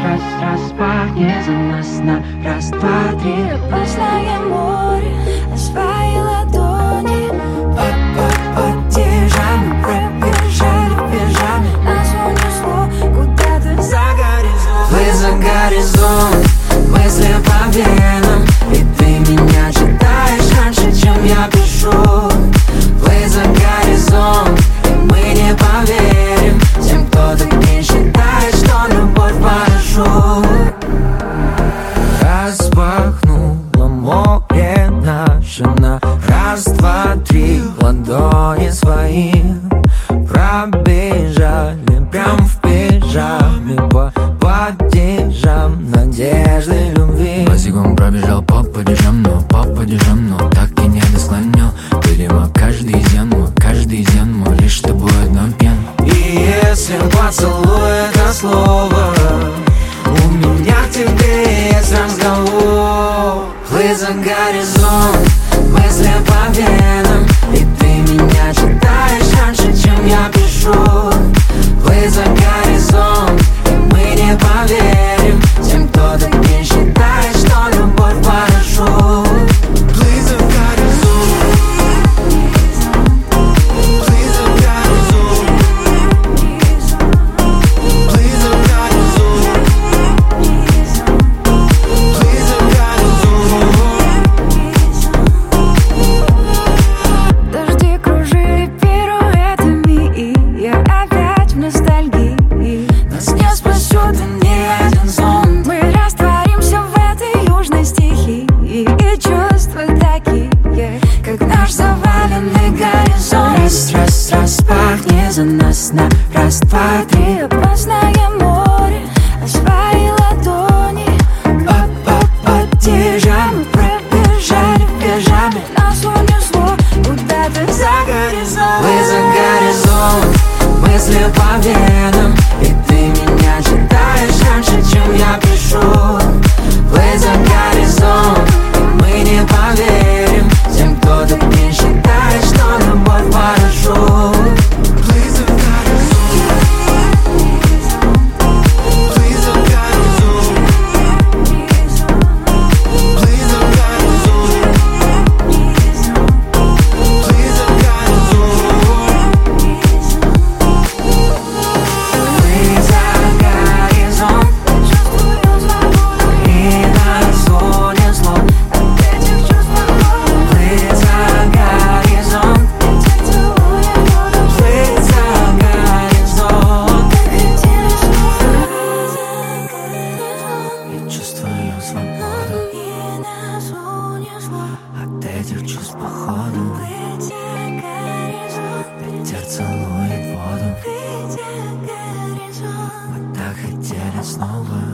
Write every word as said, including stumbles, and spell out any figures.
раз, распахни за нас на раз, два, три. Красное море, на свои ладони. Поддержали, пробежали в пижаме. Нас унесло куда-то за горизонт. Вы за горизонт, мысли по венам. И ты меня читаешь раньше, чем я пишу. Вы за горизонт, и мы не поверим тем, кто так не считает, что любовь хорошо. Распахнула море наше на раз, два, три. Ладони свои пробежали прям в пижаме по падежам надежды любви. Босиком пробежал по падежам, но по падежам, но так и не досклонил. Видимо, каждый зен мой, каждый зен мой, лишь с тобой одно пьян. И если поцелуй это слово, у меня к тебе есть разговор. Плыви за горизонт, мысли по венам. И ты меня читаешь раньше, чем я пишу. Плыви за горизонт, и мы не поверим тем, кто так не считает, что любовь хорошо. Плыви за горизонт, плыви за горизонт, плыви за горизонт, плыви за горизонт. Дожди кружили пируэтами, и я опять в ностальгии. Нас не спасет и ни один сон. Мы растворимся в этой южной стихии. И чувства такие, как наш заваленный горизонт. Раз, раз, распахни за нас на раз, два, три. Опасное море, а свои ладони. Поддержали, пробежали в пижаме. Нас унесло куда-то за горизонт. Вы за горизонт, мысли по венам. И ты меня читаешь раньше, чем я пишу. Вы за горизонт, и мы не поверим тем, кто так не считает, что любовь хорошо. Вы за горизонт, вы за горизонт, вы за горизонт, вы за горизонт, вы за горизонт. Чувствую свободу И нас унесло от этих чувств свободы. Вы за горизонт, Ветер целует воду. вы за горизонт. Так хотели снова. Я чувствую свободу И нас унесло от этих чувств походу. ветер горизонт. Ветер целует воду. Ветер горизонт. Мы так хотели снова.